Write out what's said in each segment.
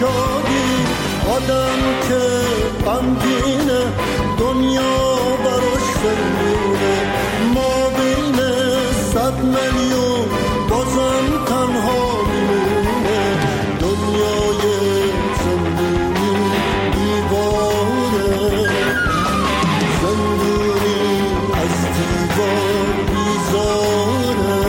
شادی، آدم که غمگینه دنیا براش فریبونه، ما بین 100 میلیون بازم تنها میمونه، دنیای زندونی دیواره، زندونی از دیوار بیزاره.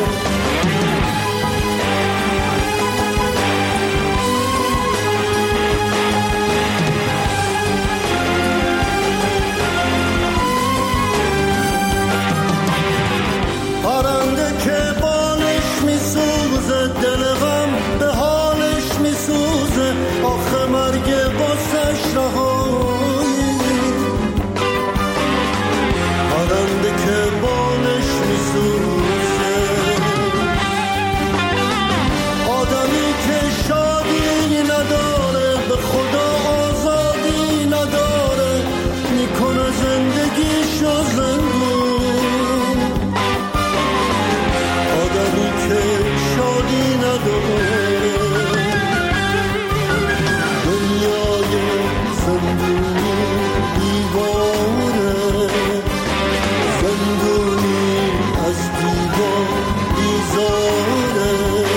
پرنده که بالش میسوزه، دل غم به حالش میسوزه، آخه مرگ باسش رهایی. پرنده که بالش میسوزه، آدمی که شادی نداره، به خدا آزادی نداره، میکنه زندگیشو زندون. آدمی که شادی نداره، دنیای زندونی دیواره، زندونی از دیوار بیزاره.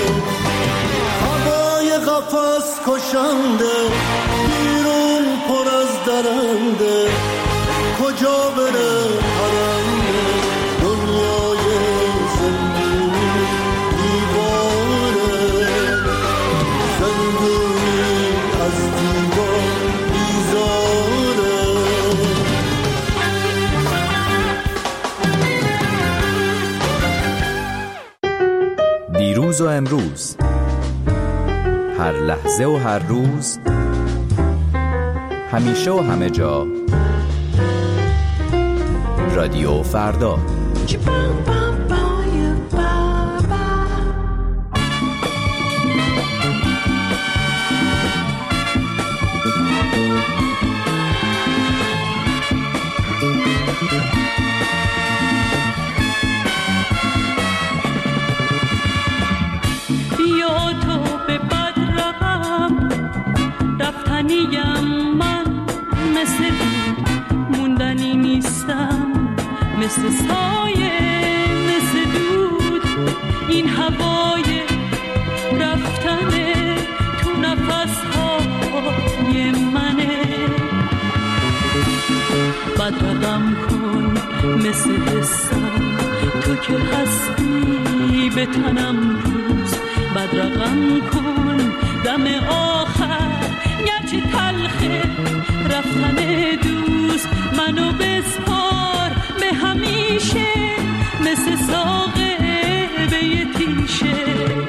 هوای قفس کشنده، بیرون پر از درنده، کجا بره پرنده، دنیای زندونی دیواره، زندونی از دیوار بیزاره. دیروز و امروز، هر لحظه و هر روز، همیشه و همه جا، رادیو فردا. بیا تو به بد رقم رفتنیم، من مثل موندنی نیستم، مثل سایه مثل دود، این هوای رفتنه تو نفسهای منه. بد رقم کن مثل حسم، تو که هستی به تنم روز، بد رقم کن دم آخر، گرچه تلخه رفتن دوست، منو بسپار به همیشه، مثل ساقه به یه تیشه.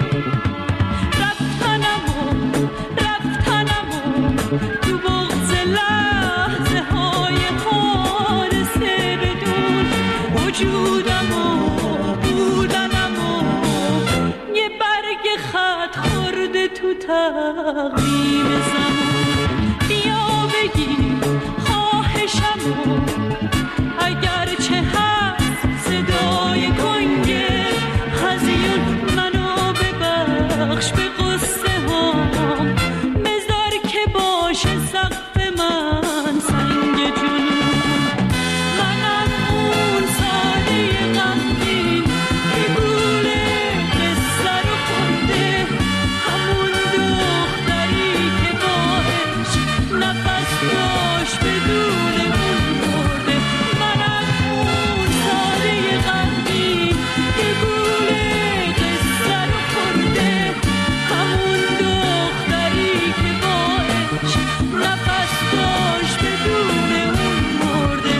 رفتنمو تو بغض لحظه های خار سردون، وجودمو بودنمو یه برگ خط خورده تو تقویم زمان. بیا بگی خواهشمو، اگرچه هست صدای کنگه هزیون، منو ببخش به قصه هام، بذار که باشه سقف من سنگ جنون. منم اون ساده غمگین که گوله قصه رو خورده، همون دختری که با عشق نفس داشت بدون اون مرده. منم اون ساده غمگین که گوله قصه رو خورده، همون دختری که با عشق نفس داشت بدون اون مرده.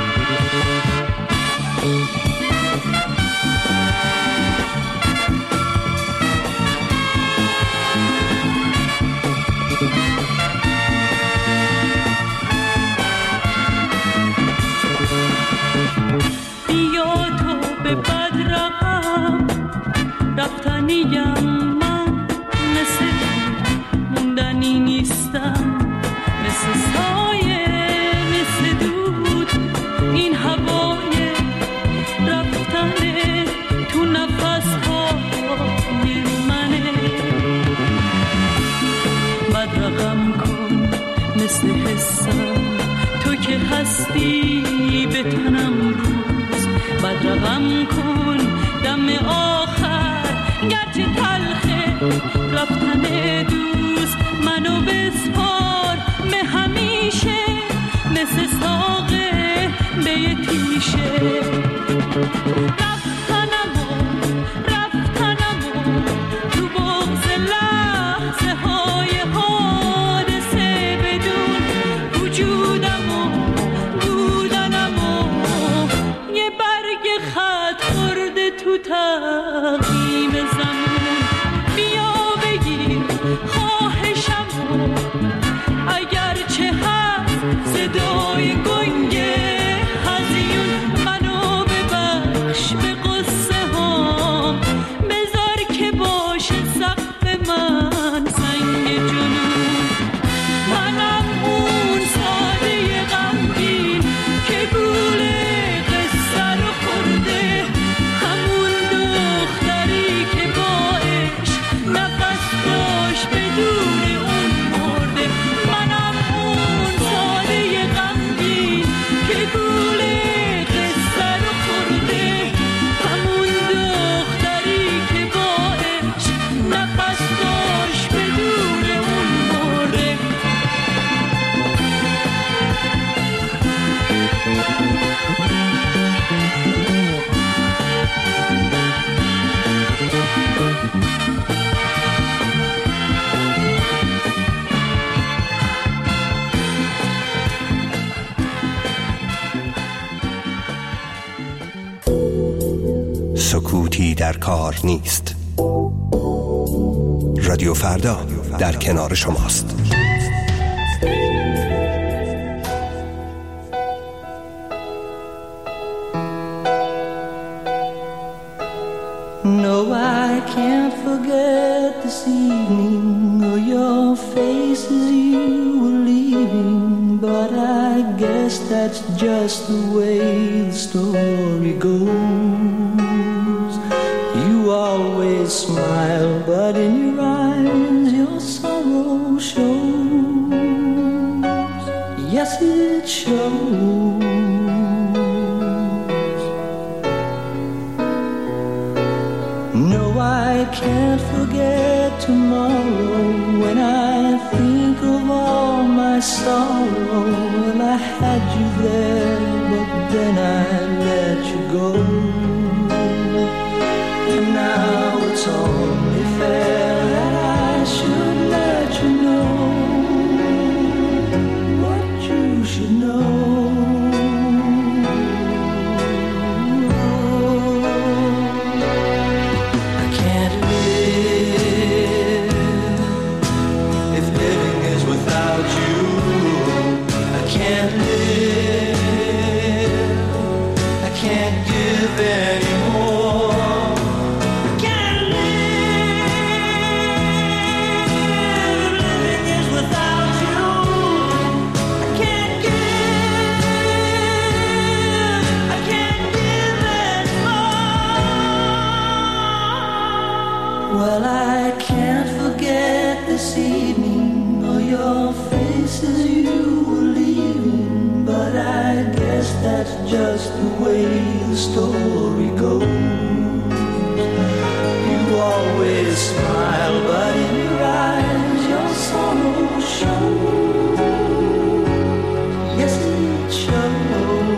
بیا تو به بد رقم رفتنیم، من مثل موندنی نیستم، مثل سایه مثل دود، این هوای رفتنه تو نفس های منه. بد رفتی به تنم روز بدرقم کن دم آخر گرچه تلخه رفتن دوست منو بسپار به همیشه مثل ساقه به یه تیشه تقیم زمون بیا بگیر خواهشم اگرچه هست صدای گنگه هزیون منو ببخش به قصه هام بذار که باشه سقف من سنگ جنون منم اون ساده غمگین که گوله قصه رو خورده سکوتی در کار نیست. رادیو فردا در کنار شماست. No, I can't forget this evening or your face as you were leaving, but I guess that's just the way the story goes. You always smile, but in your eyes your sorrow shows. Yes, it shows. No, I can't forget tomorrow when I think of all my sorrow. Well, I had you there, but then I let you go. And now it's only fair that I should let you know what you should know. Well, I can't forget this evening or your face as you were leaving, but I guess that's just the way the story goes. You always smile, but in your eyes your sorrow shows. Yes, it shows.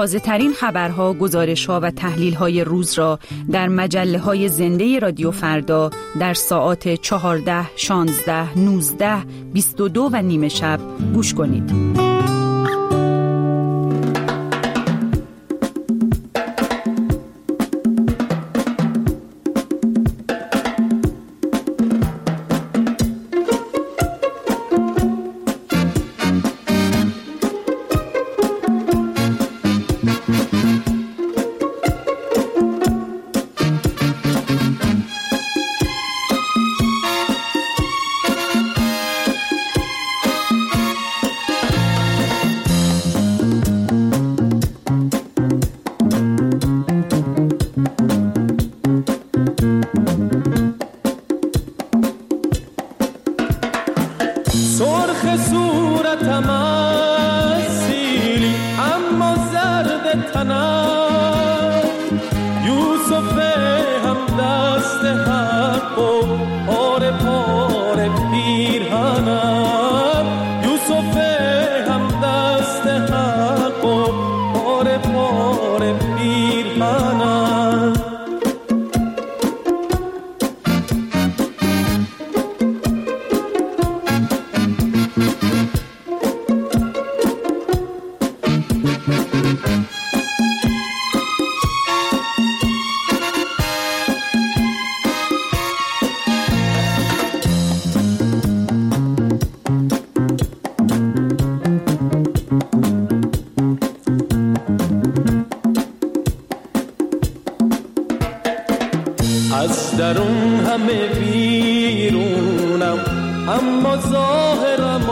تازه ترین خبرها، گزارش‌ها و تحلیل‌های روز را در مجله‌های زنده رادیو فردا در ساعات 14، 16، 19، 22 و نیم شب گوش کنید. از درون همه بیرونم، اما ظاهرم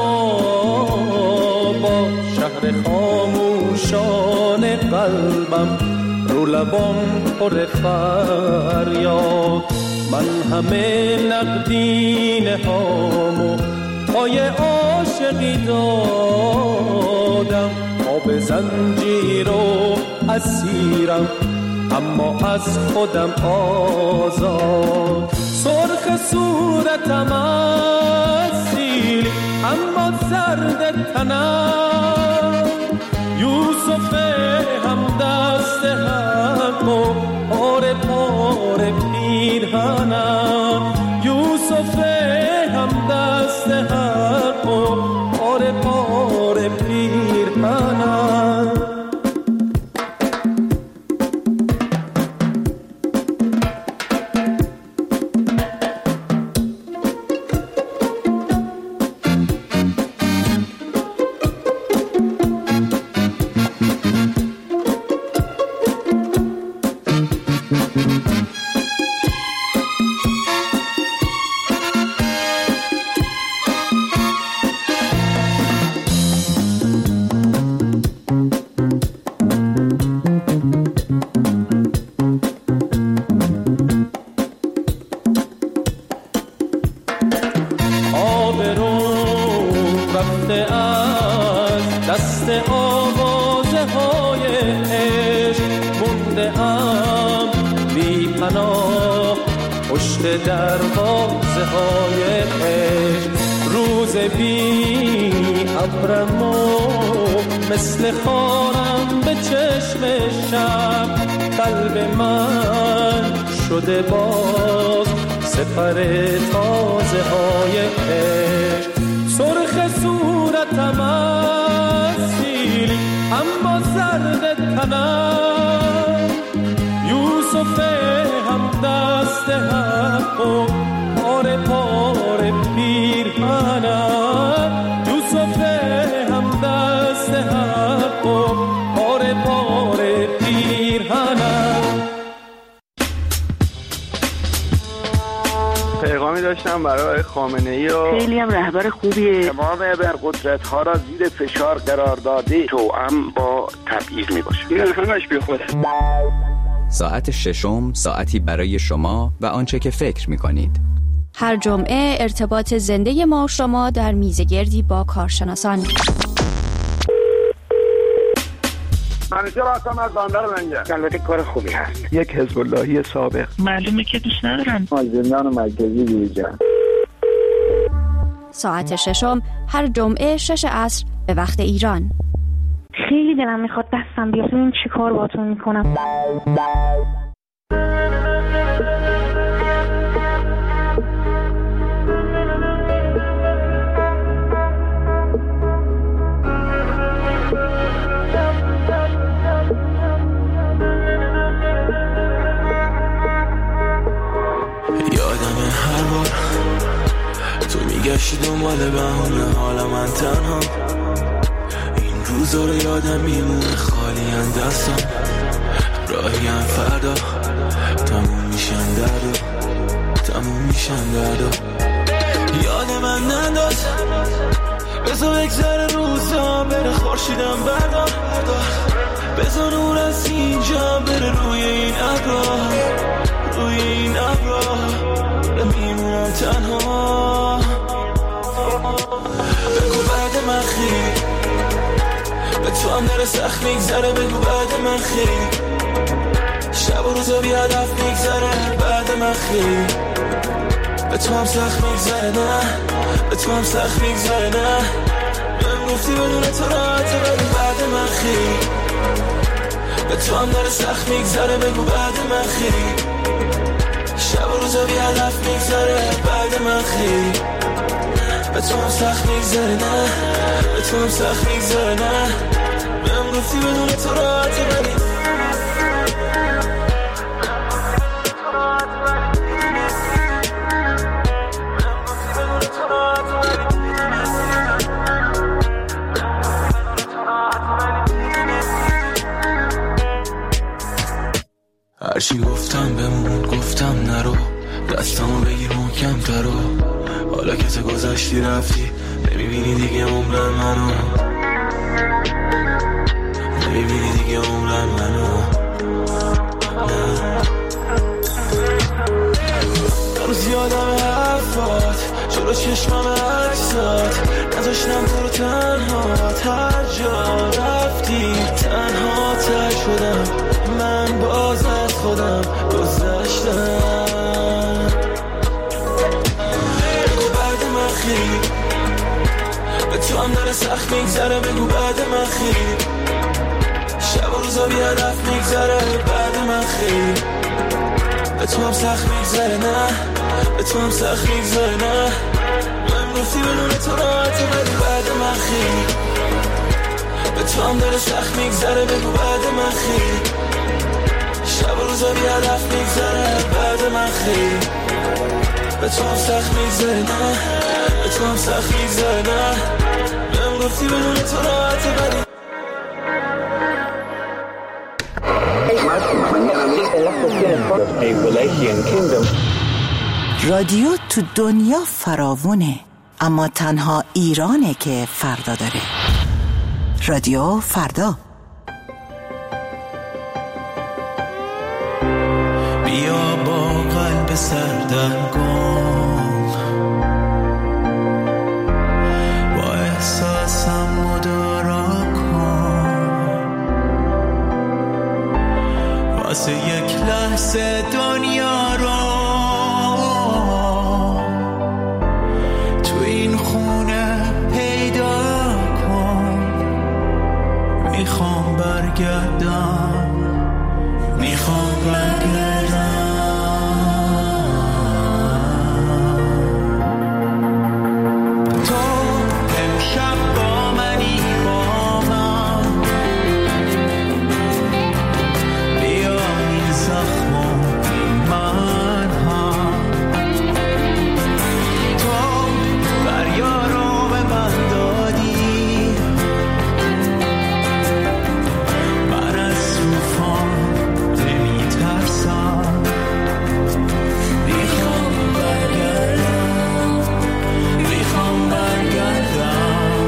با شهر خاموشان قلبم، رو لبام پر فریاد. من همه نقدینه هامو پای عاشقی دادم، آب زنجیر و اسیرم اما از خودم آزاد. سرخ صورتم اسیری اما زرد تنم، یوسف هم دست حق و پاره پاره پیرهنم، یوسف هم دست حق و پاره پاره پیرهنم. دروازه های عشق، روز بی ابرم و مثل خارم به چشم شب، قلب من شده باز سپر تازه های عشق. سرخ صورتم اسیری اما زرد تنم، یوسف هم دست حق و پاره پاره پیرهنم، یوسف هم دست حق و پاره پاره پیرهنم. پیغامی داشتم برای خامنه‌ای و خیلی هم رهبر خوبیه. تمام ابرقدرت‌ها را زیر فشار قرار داده، توأم با تبعیض میباشه. این همش بیخوده. ساعت ششم، ساعتی برای شما و آنچه که فکر می‌کنید. هر جمعه ارتباط زنده ما شما در میزگردی با کارشناسان. منیشه راستم از باندر منگه. البته کار خوبی هست. یک حزب اللهی سابق. معلومه که دوست ندارن. زندان مرکزی بیرجان. ساعت ششم هر جمعه 6 عصر به وقت ایران. خیلی دلم میخواد دستم بیاد ببین چی کار باهاتون میکنم. یادمه هر بار تو میگشتی دنبال بهونه حالا من تنها، این روزا رو یادم میمونه خالی دستم، راهیم فردا تموم میشن دردا، تموم میشن دردا. یاد من نداد بذار بگذره روزا بره خورشیدم بردار، بذار نور از اینجا بره روی این ابرا، روی این ابرا میمونم تنها. بگو بعد من خیلی به تو هم داره سخت میگذره، بگو بعد من خیلی شب و روزا بی هدف میگذره، بعد من خیلی به تو هم سخت میگذره، نه به تو هم سخت میگذره، نه من گفتی بدون تو راحته، ولی بعد من خیلی به تو هم داره سخت میگذره، بگو بعد من خیلی شب و روزا بی هدف میگذره، بعد من خیلی به تو هم سخت میگذره، نه به تو هم سخت میگذره، نه من گفتی بدون تو راحته، ولی هرچی گفتم بمون، گفتم نرو، دستامو بگیر محکم ترو، حالا که تو گذشتی رفتی نمیبینی دیگه عمرم منو، نمیبینی دیگه عمرم منو، هنوز یادم حرفات جلو چشمم عکسات، نذاشتم تو رو تنهات، هر جا رفتی تنها تر شدم، من باز از خودم گذشتم. بگو بعد من خیلی به تو هم داره سخت میگذره، بگو بعد من خیلی شب و روزا بی هدف میگذره، بعد من خیلی به تو هم سخت میگذره، نه به تو هم سخت میگذره، نه من گفتی بدون تو راحته، ولی بعد من خیلی به تو هم داره سخت میگذره، بگو بعد من خیلی شب و روزا بی هدف میگذره، بعد من خیلی به تو هم سخت میگذره، نه به تو هم سخت میگذره، نه من گفتی بدون تو راحته، ولی رادیو تو دنیا فراوونه، اما تنها ایرانه که فردا داره. رادیو فردا. بیا با قلب سردرگم با احساسم مدارا کن، واسه یک لحظه دنیا رو تو این خونه پیدا کن، میخوام برگردم، میخوام برگردم. تو امشب با منی، با من بیا این زخمو من هم، تو بریارو به من دادی، من از طوفان نمیترسم، میخوام برگردم، میخوام برگردم،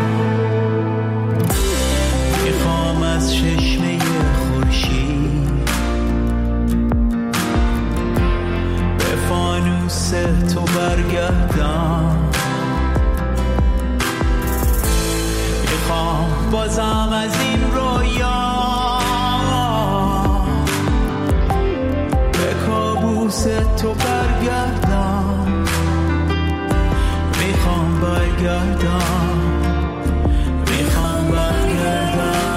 میخوام از چشمه خورشید به فانوس تو برگردم، میخوام بازم از این رویا به کابوس تو برگردم، میخوام برگردم، میخوام برگردم.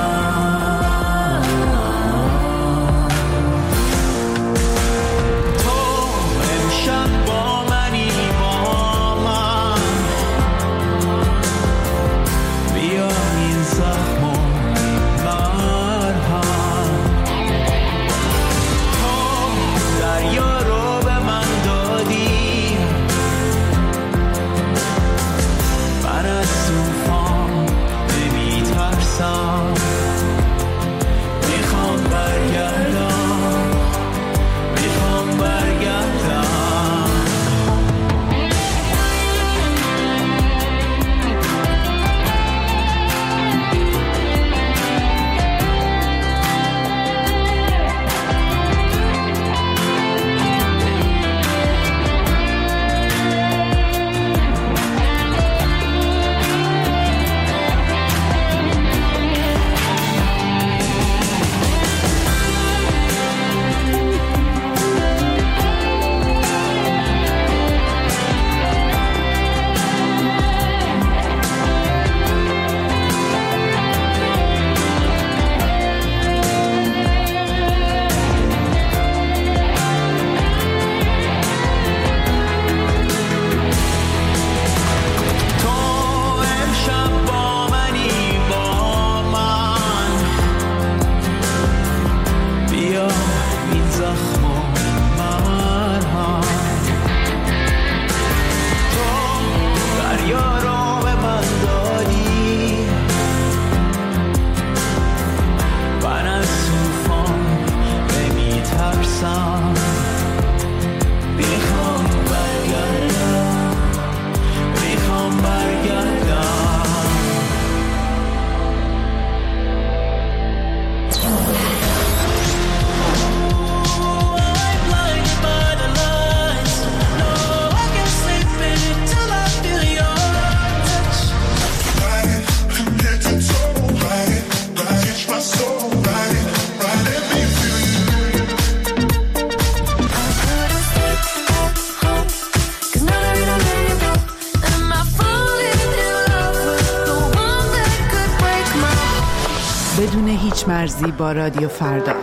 پیچ‌مرزی با رادیو فردا.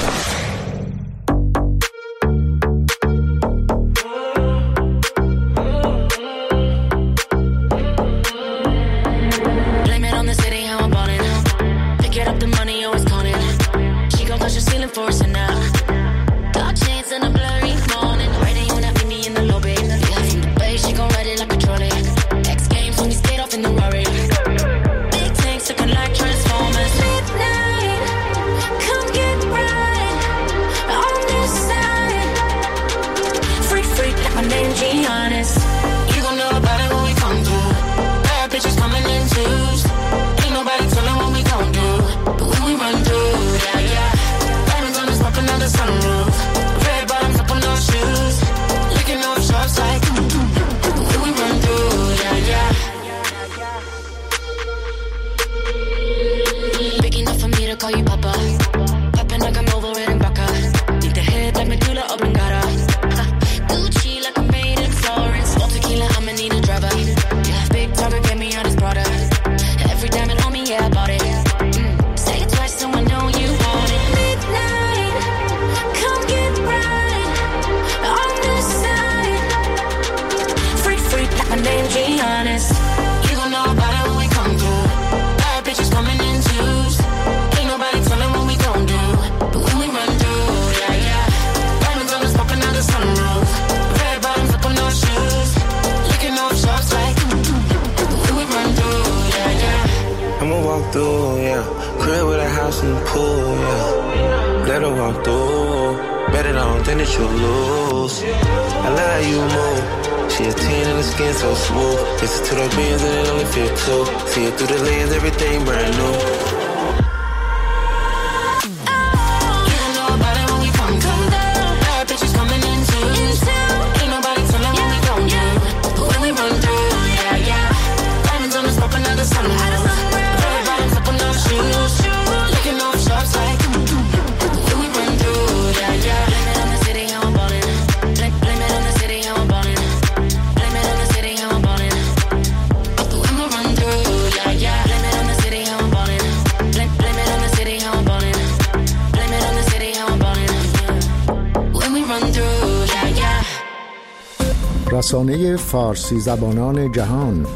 رسانه فارسی زبانان جهان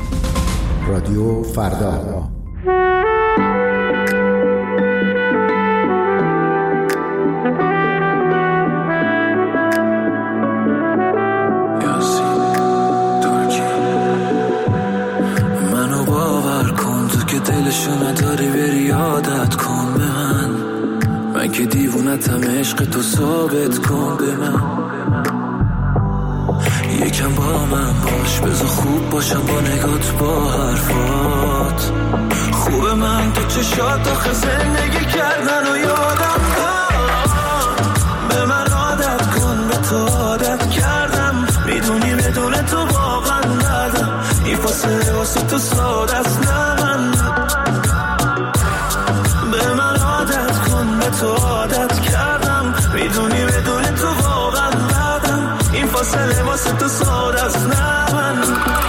رادیو فردا. منو باور کن تو که دلشو نداری بری عادت کن به من که دیوونتم عشق تو ثابت کن به من یکم با من باش بذار خوب باشم با نگات با حرفات خوب من تو چشات آخه زندگی کردن و یادم داد به من عادت کن به تو عادت کردم میدونی بدون تو واقعا ندم این فاصله واسه تو ساده است نه من به من عادت کن به تو عادت کردم میدونی بدون تو واقعا ندم این فاصله واسه تو ساده است نه من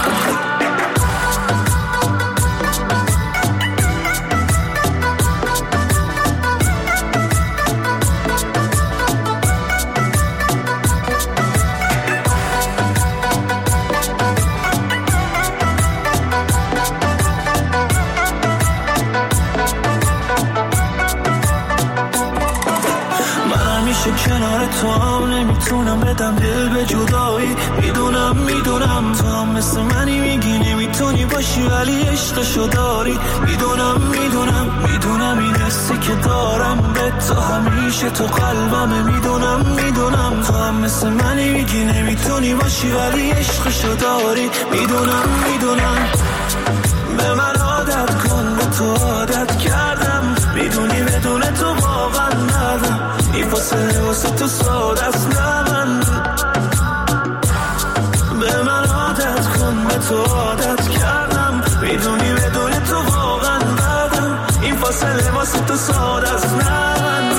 کنار تو هم نمیتونم بدم دل به جدایی میدونم تو هم مثل منی میگی نمیتونی باشی ولی عشقشو داری میدونم این حسی که دارم به تو همیشه تو قلبمه میدونم تو هم مثل منی میگی نمیتونی باشی ولی عشقشو داری میدونم به من عادت کن به تو عادت کردم میدونی بدون تو واقعا ندم این فاصله واسه تو ساده است نه من به من عادت کن به تو عادت کردم میدونی بدون تو واقعا ندم این فاصله واسه تو ساده است نه من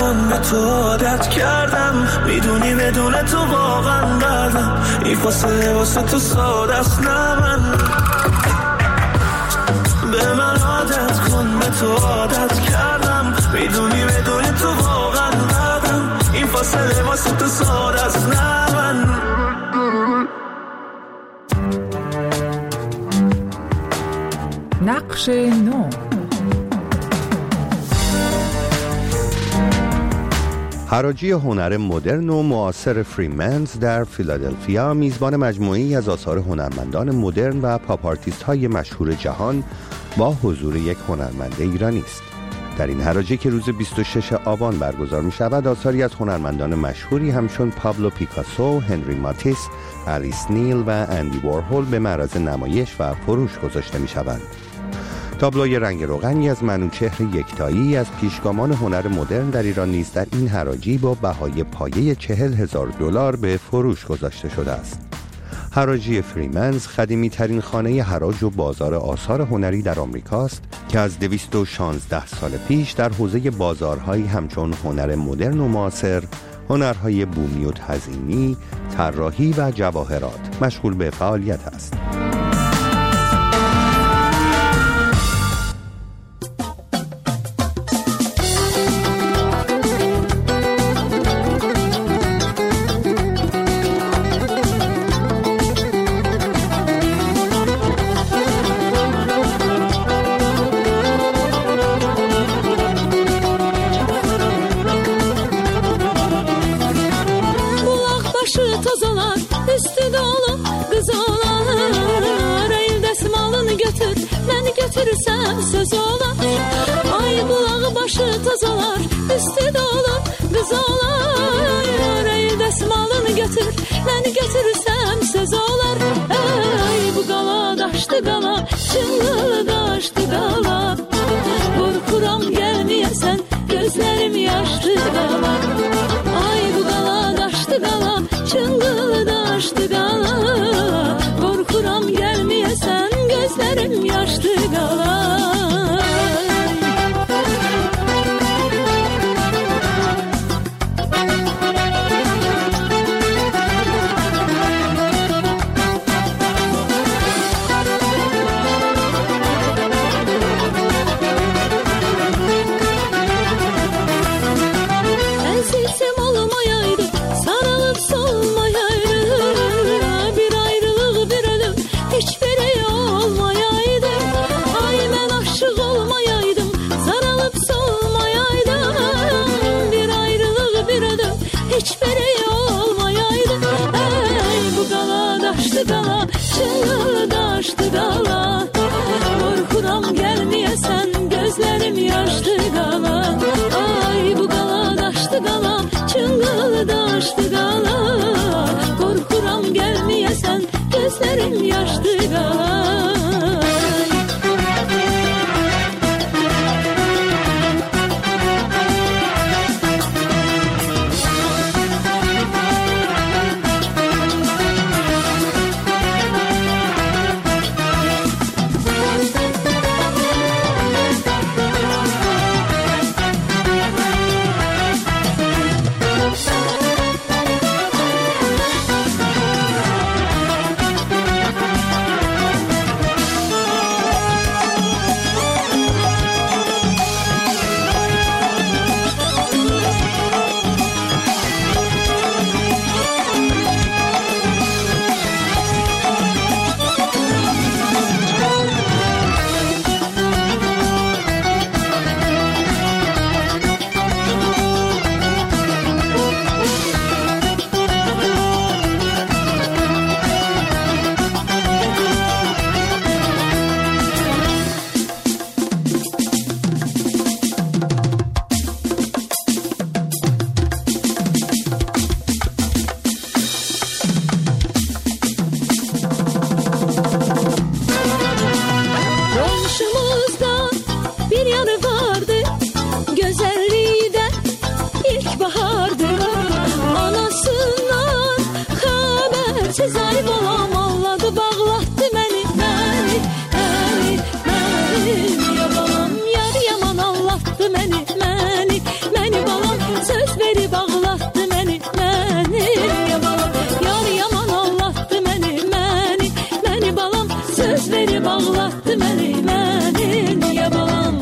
کن به تو عادت کردم، میدونی بدون تو واقعا بردم، این فاصله واسه تو ساده است نه من. به من عادت کن به تو عادت کردم، میدونی بدون تو واقعا بردم، این فاصله واسه تو ساده است نه من. نقش نو. حراجی هنر مدرن و معاصر فریمنز در فیلادلفیا میزبان مجموعه‌ای از آثار هنرمندان مدرن و پاپ آرتیست‌های مشهور جهان با حضور یک هنرمند ایرانی است. در این حراجی که روز 26 آبان برگزار می‌شود، آثاری از هنرمندان مشهوری همچون پابلو پیکاسو، هنری ماتیس، آلیس نیل و اندی وارهول به معرض نمایش و فروش گذاشته می‌شوند. تابلوی رنگ روغنی از منوچهر یکتایی از پیشگامان هنر مدرن در ایران نیز در این حراجی با بهای پایه $40,000 به فروش گذاشته شده است. حراجی فریمنز قدیمی ترین خانه حراج و بازار آثار هنری در آمریکاست که از 216 سال پیش در حوزه بازارهایی همچون هنر مدرن و معاصر، هنرهای بومی و تزئینی، طراحی و جواهرات مشغول به فعالیت است. Götürürsem söz olar, ay bulağı başı tozalar, üstü dolu kız olar. Ey desmalını götür, beni götürürsem söz olar. Ay bu qala daşdı qala, çınlı daşdı qala. Qorxuram gəlməyəsən, gözlərim yaşdı qala. Ay bu qala daşdı qala, çınlı daşdı qala. Qorxuram gəlməyəsən, gözlərim yaşdı qala. Əzizim olmayaydı, sarılıp solmayaydı, bir ayrılıq bir ölüm hiç biri olmayaydı. Ay mən aşık olmayaydım, sarılıp solmayaydım, bir ayrılıq bir ölüm hiç biri olmayaydı. Ey bu qala daşdı qala, çınlı daşdı qala. Qorxuram gəlməyəsən, gözlərim yaşdı qala. Ay bu qala daşdı qala, çınlı daşdı qala. Qorxuram gəlməyəsən, gözlərim yaşdı qala. verib ağlatdı məni, məni niyə balam?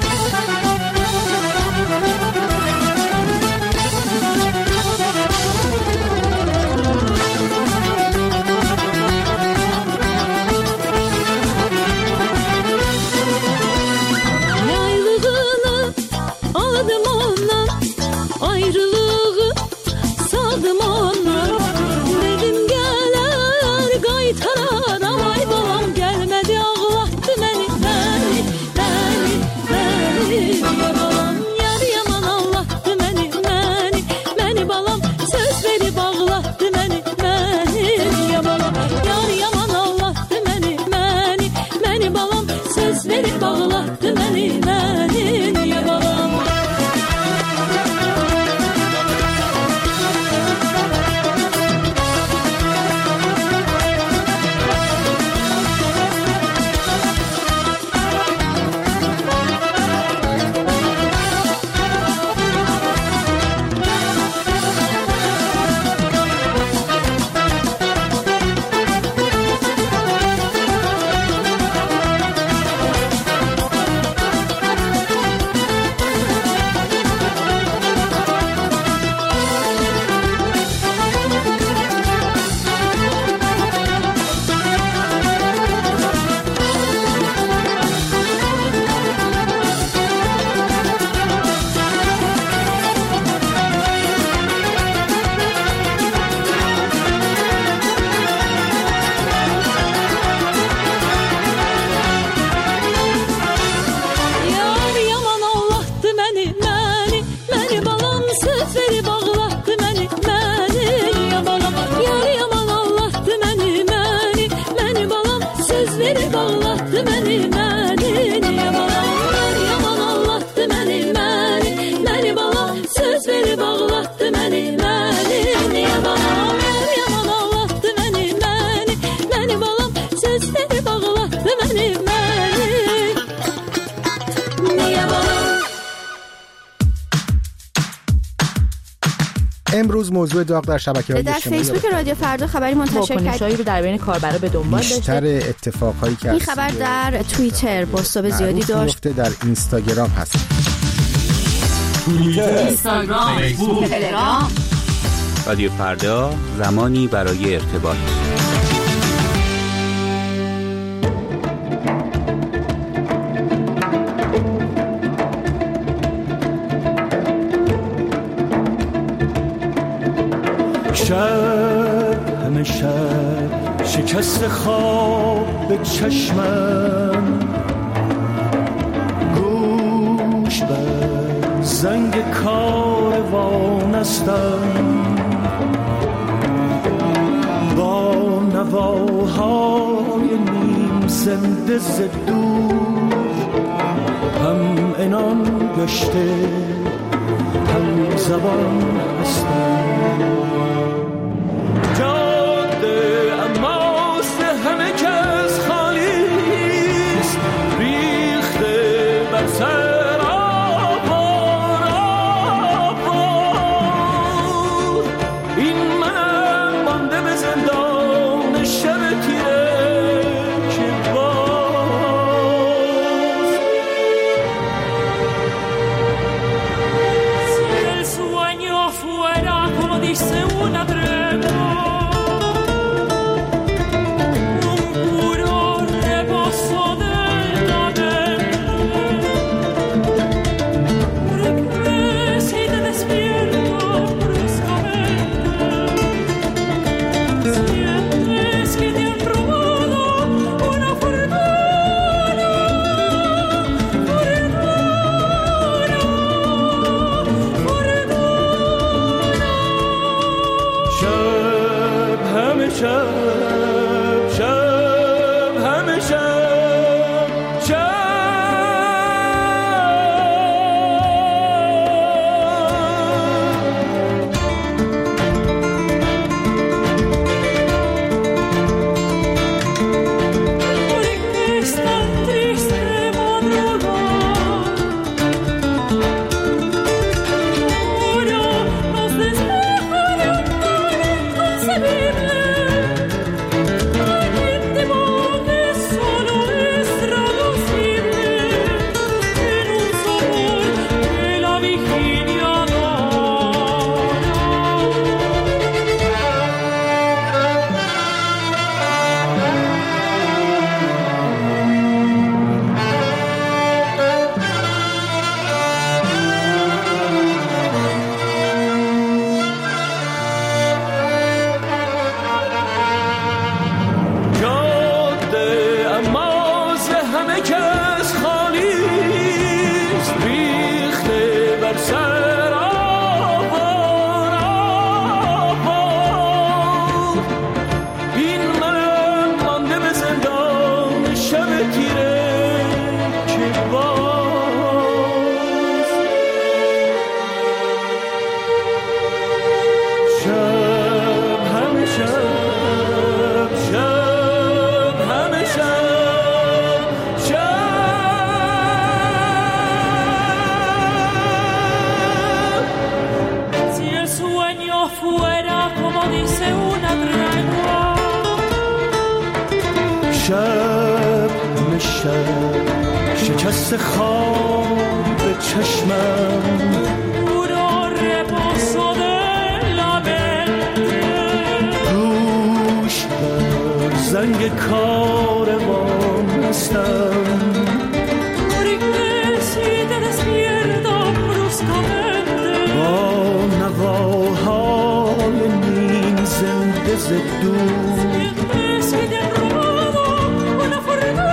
Yaylığını aldım ondan, ayrılığı saldım ondan. Dedim gələr qaytarar, ay balam gəlmədi ağlatdı məni, məni, məni, məni niyə balam? Yar yaman ağlatdı məni, məni, məni balam söz verib ağlatdı məni, məni niyə balam? Yar yaman ağlatdı məni, məni, məni balam söz verib ağlatdı məni, məni niyə balam? Yar yaman ağlatdı məni, məni, məni balam söz verib ağlatdı məni, məni niyə balam? Yar yaman ağlatdı məni, məni, məni balam söz verib ağlatdı məni, məni niyə balam? Yar yaman ağlatdı məni, məni, məni balam söz verib ağlatdı məni, məni niyə balam? Yar yaman ağlatdı məni, məni, məni balam söz verib ağlatdı məni, məni niyə balam? امروز موضوع داغ در شبکه‌های در اجتماعی فیسبوک رادیو فردا خبری منتشر واکنش‌هایی رو در بین کاربرا به دنبال بیشتر داشته. اتفاقهایی که این خبر در توییتر بازتاب زیادی داشت. در اینستاگرام هست. اینستاگرام، فیسبوک، تلگرام. رادیو فردا، زمانی برای ارتباط. شب همه شب شکست خواب به چشمم، گوش بر زنگ کاروان استم، با نواهای نیم زنده ز دور هم عنان گشته هم زبان هستم. جاده اماست همه کس خالیست، ریخته بر سر آبار آبار. این من مانده به زندان شب تیره که باز Si el sueño fuera como dice una tregua, همه کس خالیست، ریخته بر سر آوار آوار. این منم مانده به زندان شب تیره که باز شب همه شب شب همه شب شب. Si el sueño fuera como dice una tregua, شب همه شب شکست خواب چشمم، puro reposo de la mente. گوش بر زنگ کاروان هستم، Porque si te despierta bruscamente, با نواهای نیم زنده زدون sientes que te han robado una fortuna,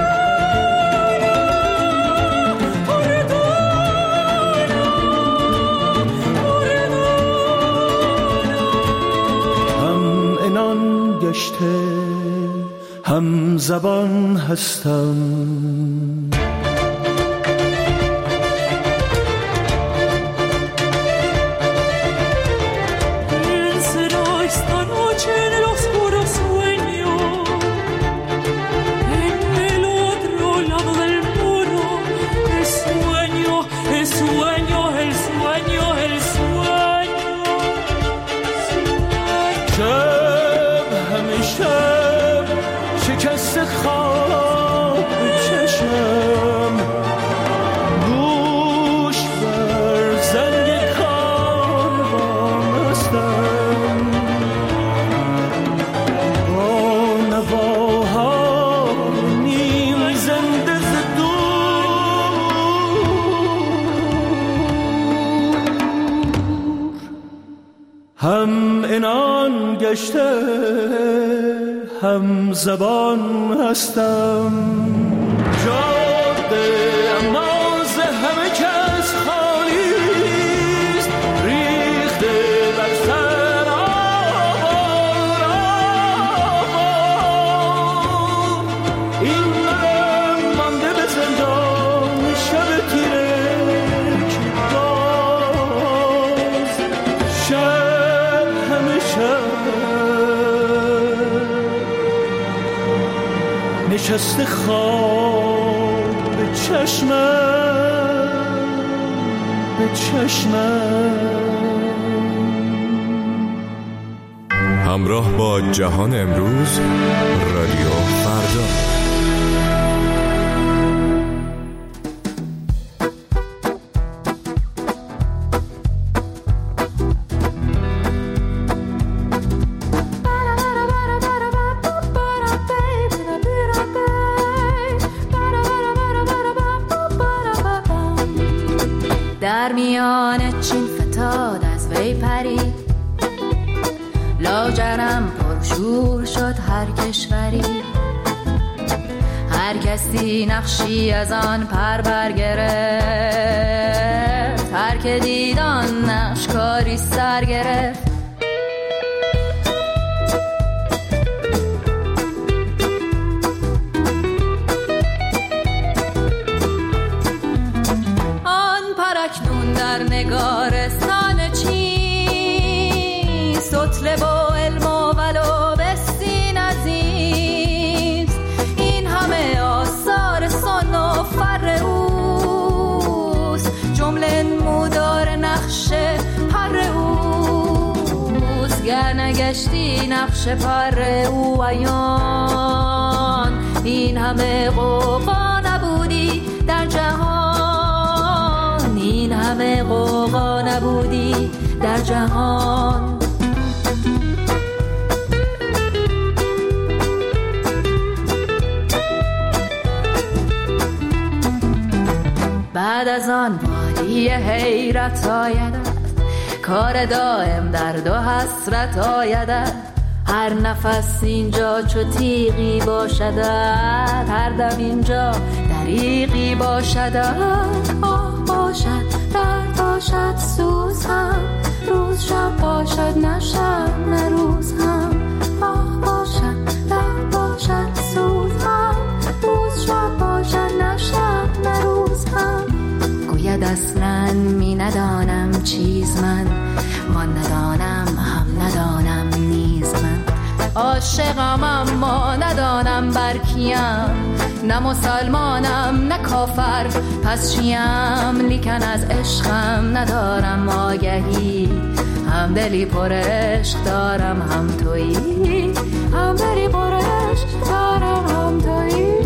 هم انان گشته هم زبان هستم. Piénselo esta noche en el oscuro sueño, en el otro lado del muro. El sueño, el sueño, el sueño, el sueño. شب همه شب شکست خواب چشم، گوش بر زنگ کاروان هستم، با نواها نیم زنده زدور هم انان گشته هم زبان هستم. جاده اما ز همه کس خالیست، ریخته بر سر آوار آوار. این منم مانده به زندان شب تیره که باز شب همه شب نشسته خواب به چشمم به چشمم. همراه با جهان امروز، رادیو فردا. در میان چین فتاد از وی پرید، لاجرم پرشور شد هر کشوری. هر کسی نقشی از آن پر برگرفت، هر که دید آن نقش کاری سر گرفت. نگارستان چین سطل با علم و ولو بسین عزیز، این همه آثار سن و فر اوست، جمله نمودار نقش پر اوست. گر نگشتی نقش پر او عیان، این همه قوقا نبودی در جهان، این همه قوقا نبودی در جهان. بعد از آن وادی حیرت آیدد، کار دائم درد و حسرت آیدد. هر نفس اینجا چو تیغی باشدد، هر دم اینجا در دریغی باشد آه باشد درد باشد سوز هم روز شب باشد نه شب نه روز هم آه باشد درد باشد سوز هم روز شب باشد نه شب نه روز هم گوید اصلاً می ندانم چیز من آن ندانم هم ندانم نیز من عاشقم اما ندانم بر کیم نه مسلمانم نه کافر پس چیم لیکن از عشقم ندارم آگهی هم دلی پر عشق دارم هم تویی هم دلی پر عشق دارم هم تویی